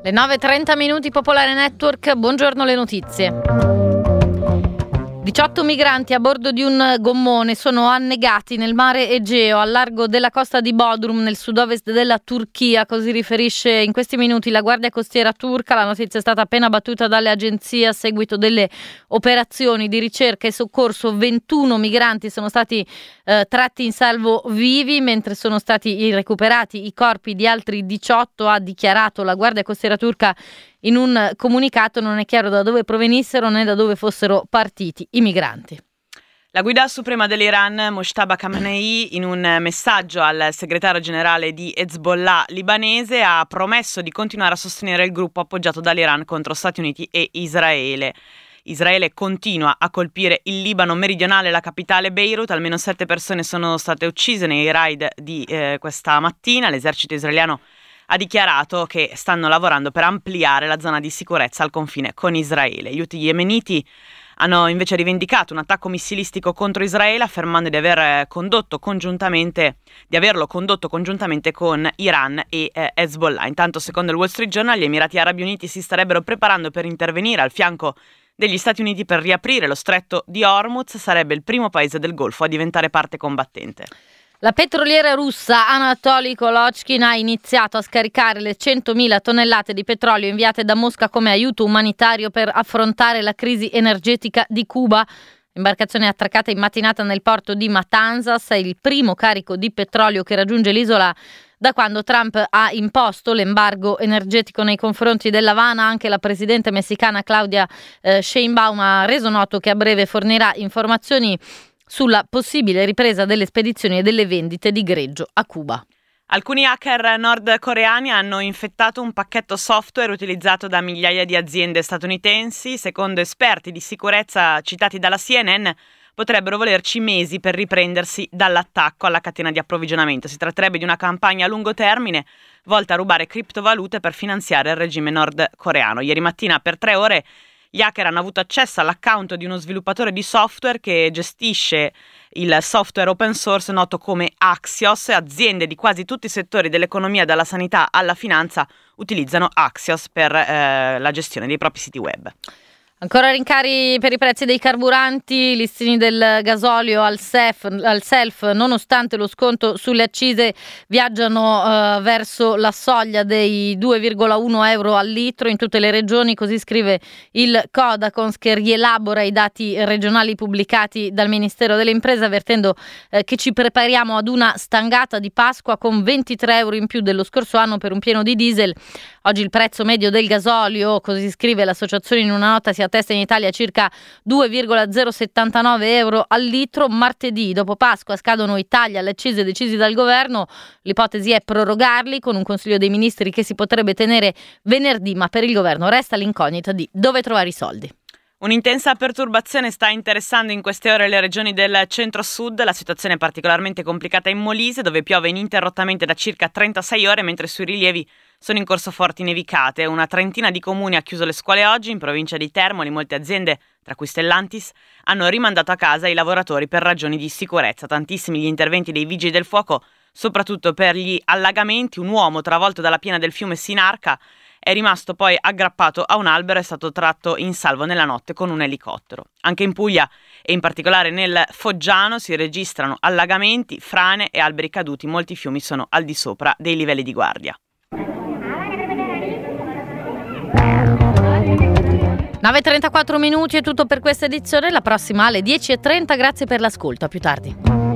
Le 9:30 minuti, Popolare Network, buongiorno, le notizie. 18 migranti a bordo di un gommone sono annegati nel mare Egeo al largo della costa di Bodrum nel sud-ovest della Turchia, così riferisce in questi minuti la Guardia Costiera turca. La notizia è stata appena battuta dalle agenzie a seguito delle operazioni di ricerca e soccorso. 21 migranti sono stati tratti in salvo vivi, mentre sono stati recuperati i corpi di altri 18, ha dichiarato la Guardia Costiera turca in un comunicato. Non è chiaro da dove provenissero né da dove fossero partiti i migranti. La guida suprema dell'Iran, Mojtaba Khamenei, in un messaggio al segretario generale di Hezbollah libanese, ha promesso di continuare a sostenere il gruppo appoggiato dall'Iran contro Stati Uniti e Israele. Israele continua a colpire il Libano meridionale e la capitale Beirut. Almeno 7 persone sono state uccise nei raid di questa mattina. L'esercito israeliano ha dichiarato che stanno lavorando per ampliare la zona di sicurezza al confine con Israele. Gli Houthi yemeniti hanno invece rivendicato un attacco missilistico contro Israele, affermando di averlo condotto congiuntamente con Iran e Hezbollah. Intanto, secondo il Wall Street Journal, gli Emirati Arabi Uniti si starebbero preparando per intervenire al fianco degli Stati Uniti per riaprire lo stretto di Hormuz. Sarebbe il primo paese del Golfo a diventare parte combattente. La petroliera russa Anatoly Kolochkin ha iniziato a scaricare le 100.000 tonnellate di petrolio inviate da Mosca come aiuto umanitario per affrontare la crisi energetica di Cuba. L'imbarcazione è attraccata in mattinata nel porto di Matanzas, è il primo carico di petrolio che raggiunge l'isola da quando Trump ha imposto l'embargo energetico nei confronti dell'Havana. Anche la presidente messicana Claudia Sheinbaum ha reso noto che a breve fornirà informazioni sulla possibile ripresa delle spedizioni e delle vendite di greggio a Cuba. Alcuni hacker nordcoreani hanno infettato un pacchetto software utilizzato da migliaia di aziende statunitensi. Secondo esperti di sicurezza citati dalla CNN, potrebbero volerci mesi per riprendersi dall'attacco alla catena di approvvigionamento. Si tratterebbe di una campagna a lungo termine volta a rubare criptovalute per finanziare il regime nordcoreano. Ieri mattina per 3 ore gli hacker hanno avuto accesso all'account di uno sviluppatore di software che gestisce il software open source noto come Axios. Aziende di quasi tutti i settori dell'economia, dalla sanità alla finanza, utilizzano Axios per la gestione dei propri siti web. Ancora rincari per i prezzi dei carburanti, listini del gasolio al self, nonostante lo sconto sulle accise, viaggiano verso la soglia dei 2,1 euro al litro in tutte le regioni, così scrive il Codacons, che rielabora i dati regionali pubblicati dal Ministero delle Imprese, avvertendo che ci prepariamo ad una stangata di Pasqua con 23 euro in più dello scorso anno per un pieno di diesel. Oggi il prezzo medio del gasolio, così scrive l'associazione in una nota, si attesta in Italia circa 2,079 euro al litro. Martedì, dopo Pasqua, scadono i tagli alle accise decisi dal governo. L'ipotesi è prorogarli con un Consiglio dei Ministri che si potrebbe tenere venerdì, ma per il governo resta l'incognita di dove trovare i soldi. Un'intensa perturbazione sta interessando in queste ore le regioni del centro-sud. La situazione è particolarmente complicata in Molise, dove piove ininterrottamente da circa 36 ore, mentre sui rilievi sono in corso forti nevicate. Una trentina di comuni ha chiuso le scuole oggi. In provincia di Termoli molte aziende, tra cui Stellantis, hanno rimandato a casa i lavoratori per ragioni di sicurezza. Tantissimi gli interventi dei vigili del fuoco, soprattutto per gli allagamenti. Un uomo travolto dalla piena del fiume Sinarca è rimasto poi aggrappato a un albero e è stato tratto in salvo nella notte con un elicottero. Anche in Puglia e in particolare nel Foggiano si registrano allagamenti, frane e alberi caduti. Molti fiumi sono al di sopra dei livelli di guardia. 9:34 minuti è tutto per questa edizione, la prossima alle 10:30. Grazie per l'ascolto, a più tardi.